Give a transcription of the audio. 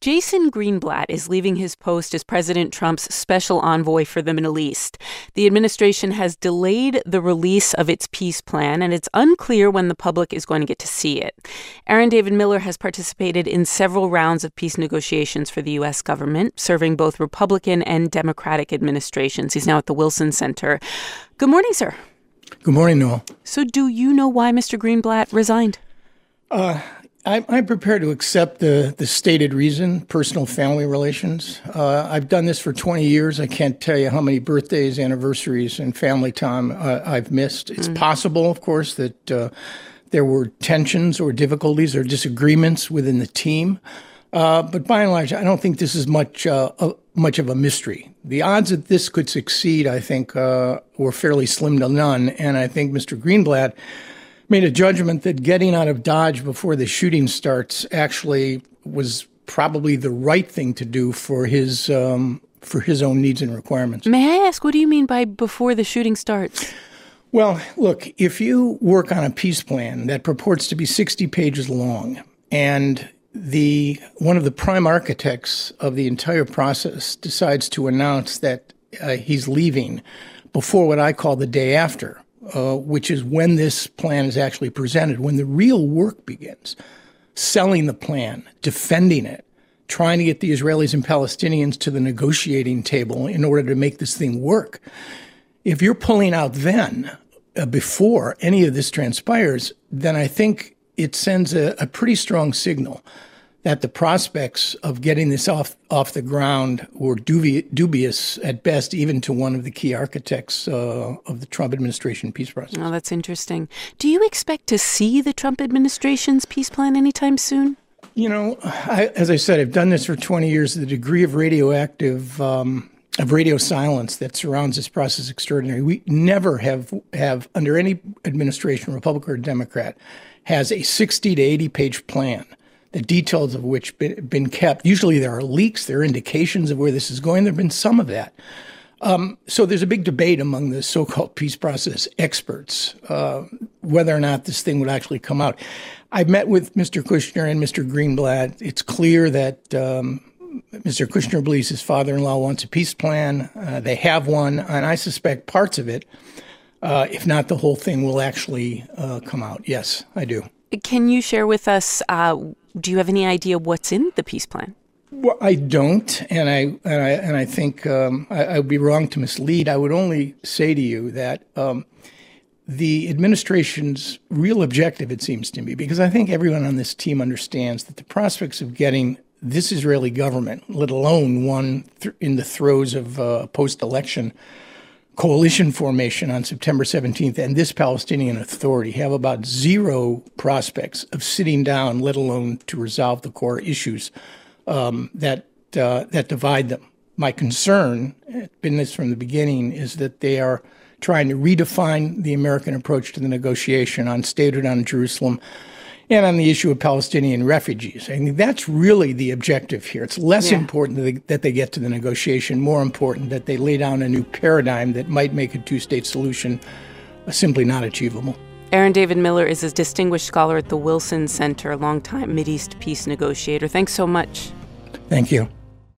Jason Greenblatt is leaving his post as President Trump's special envoy for the Middle East. The administration has delayed the release of its peace plan, and it's unclear when the public is going to get to see it. Aaron David Miller has participated in several rounds of peace negotiations for the U.S. government, serving both Republican and Democratic administrations. He's now at the Wilson Center. Good morning, sir. Good morning, Noel. So do you know why Mr. Greenblatt resigned? I'm prepared to accept the stated reason, personal family relations. I've done this for 20 years. I can't tell you how many birthdays, anniversaries, and family time I've missed. It's possible, of course, that there were tensions or difficulties or disagreements within the team. But by and large, I don't think this is much of a mystery. The odds that this could succeed, I think, were fairly slim to none. And I think Mr. Greenblatt made a judgment that getting out of Dodge before the shooting starts actually was probably the right thing to do for his own needs and requirements. May I ask, what do you mean by before the shooting starts? Well, look, if you work on a peace plan that purports to be 60 pages long, and one of the prime architects of the entire process decides to announce that he's leaving before what I call the day after, which is when this plan is actually presented, when the real work begins, selling the plan, defending it, trying to get the Israelis and Palestinians to the negotiating table in order to make this thing work. If you're pulling out then, before any of this transpires, then I think it sends a pretty strong signal that the prospects of getting this off the ground were dubious at best, even to one of the key architects of the Trump administration peace process. Oh, that's interesting. Do you expect to see the Trump administration's peace plan anytime soon? You know, as I said, I've done this for 20 years. The degree of radio silence that surrounds this process is extraordinary. We never have under any administration, Republican or Democrat, has a 60 to 80 page plan, the details of which been kept. Usually there are leaks, there are indications of where this is going. There have been some of that. So there's a big debate among the so-called peace process experts whether or not this thing would actually come out. I've met with Mr. Kushner and Mr. Greenblatt. It's clear that Mr. Kushner believes his father-in-law wants a peace plan. They have one, and I suspect parts of it, if not the whole thing, will actually come out. Yes, I do. Can you share with us, do you have any idea what's in the peace plan? Well, I don't, and I think I would be wrong to mislead. I would only say to you that the administration's real objective, it seems to me, because I think everyone on this team understands that the prospects of getting this Israeli government, let alone one in the throes of post-election coalition formation on September 17th, and this Palestinian Authority have about zero prospects of sitting down, let alone to resolve the core issues that divide them. My concern, it's been this from the beginning, is that they are trying to redefine the American approach to the negotiation on statehood on Jerusalem and on the issue of Palestinian refugees. I mean, that's really the objective here. It's less important that they get to the negotiation, more important that they lay down a new paradigm that might make a two-state solution simply not achievable. Aaron David Miller is a distinguished scholar at the Wilson Center, a longtime Mideast peace negotiator. Thanks so much. Thank you.